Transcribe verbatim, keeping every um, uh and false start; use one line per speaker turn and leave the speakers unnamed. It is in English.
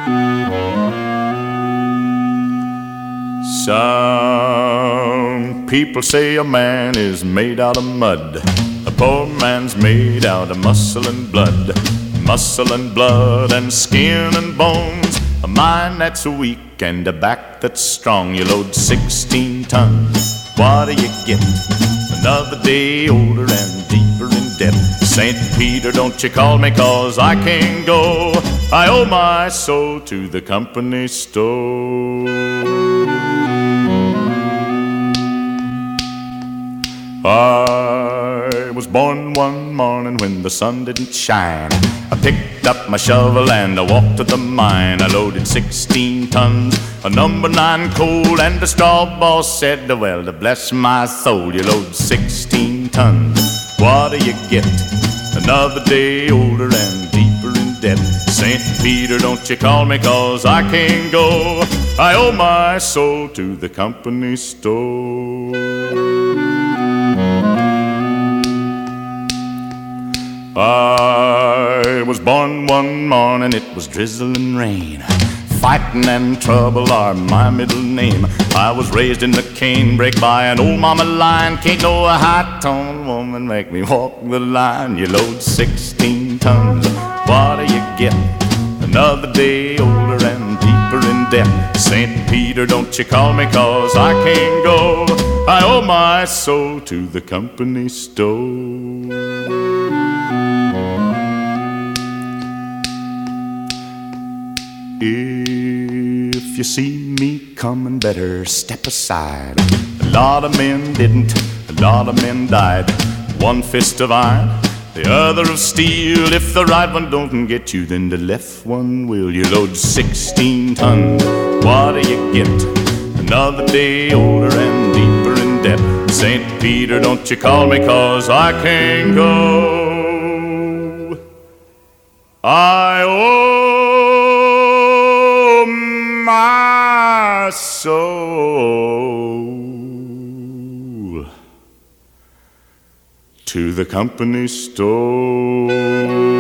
Some people say a man is made out of mud. A poor man's made out of muscle and blood. Muscle and blood and skin and bones. A mind that's weak and a back that's strong. You load sixteen tons, what do you get? Another day older and deeper in debt. Saint Peter, don't you call me, cause I can't go. I owe my soul to the company store. I was born one morning when the sun didn't shine. I picked up my shovel and I walked to the mine. I loaded sixteen tons of number nine coal, and the straw boss said, well, to bless my soul, you load sixteen tons, what do you get? Another day older and deeper in debt. Saint Peter, don't you call me, cause I can't go. I owe my soul to the company store. I was born one morning, it was drizzling rain. Fighting and trouble are my middle name. I was raised in the canebrake by an old mama lion. Can't no high-toned woman make me walk the line. You load sixteen tons, what do you get? Another day older and deeper in debt. Saint Peter, don't you call me, cause I can't go. I owe my soul to the company store. If you see me coming, better step aside. A lot of men didn't, a lot of men died. One fist of iron, the other of steel. If the right one don't get you, then the left one will. You load sixteen tons, what do you get? Another day older and deeper in debt. Saint Peter, don't you call me, cause I can't go. I owe my soul to the company store.